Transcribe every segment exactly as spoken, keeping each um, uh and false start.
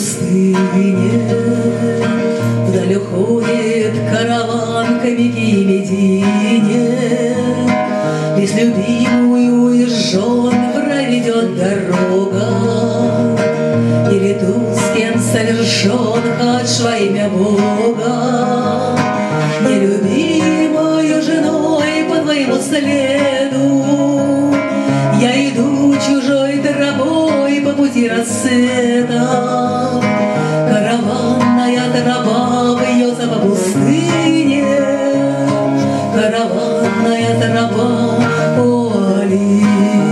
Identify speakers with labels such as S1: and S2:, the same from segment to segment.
S1: пустыне. Вдаль уходит караван к Мекке и Медине. Без любимую и жен в рай ведет дорога. Или тут с кем совершен хадж во имя Бога. Нелюбимою женой по твоему следу я иду чужой тропой по пути рассвета. Караванная тропа вьется по пустыне. Караванная тропа, о, Али.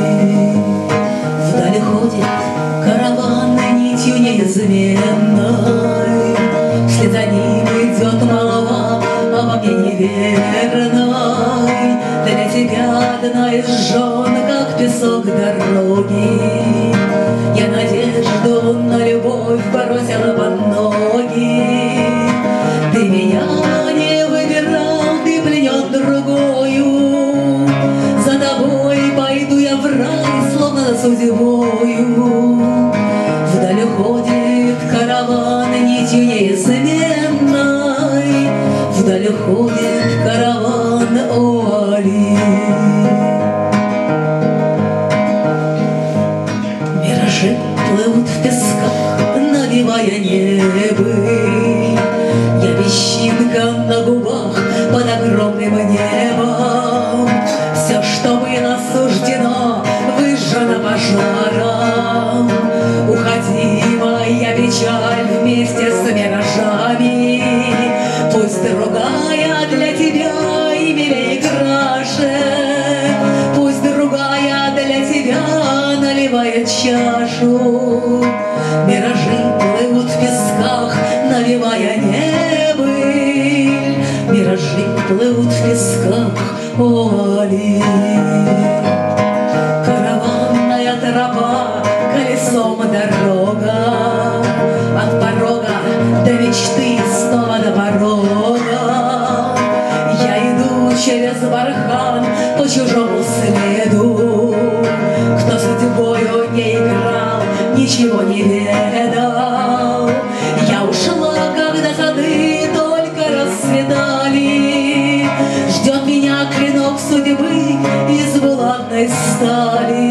S1: Вдаль ходит караван нитью неизменной. Вслед за ним идет молва обо мне неверной. Для тебя одна из жен, как песок дороги. Я надежду на любовь бросила под ноги. Ты меня не выбирал, ты пленен другою. За тобой пойду я в рай, словно за судьбою. Вдаль уходит караван нитью неизменной. Вдаль уходит караван, о, Али. Миражи плывут в песках, навевая небы. Я песчинка на губах под огромным небом. Все, что было суждено, выжжено пожаром. Уходи, моя печаль, вместе с миражами. Пусть другая для тебя и милей краше. Пусть другая для тебя наливает чашу. Миражи плывут в песках, навевая небыль. Миражи плывут в песках, о, Али. Караванная тропа, колесом дорога. От порога до мечты, снова до порога. Я иду через бархан по чужому следу. Кто судьбою не играл, ничего не ведал. Я ушла, когда сады только расцветали. Ждет меня клинок судьбы из булатной стали.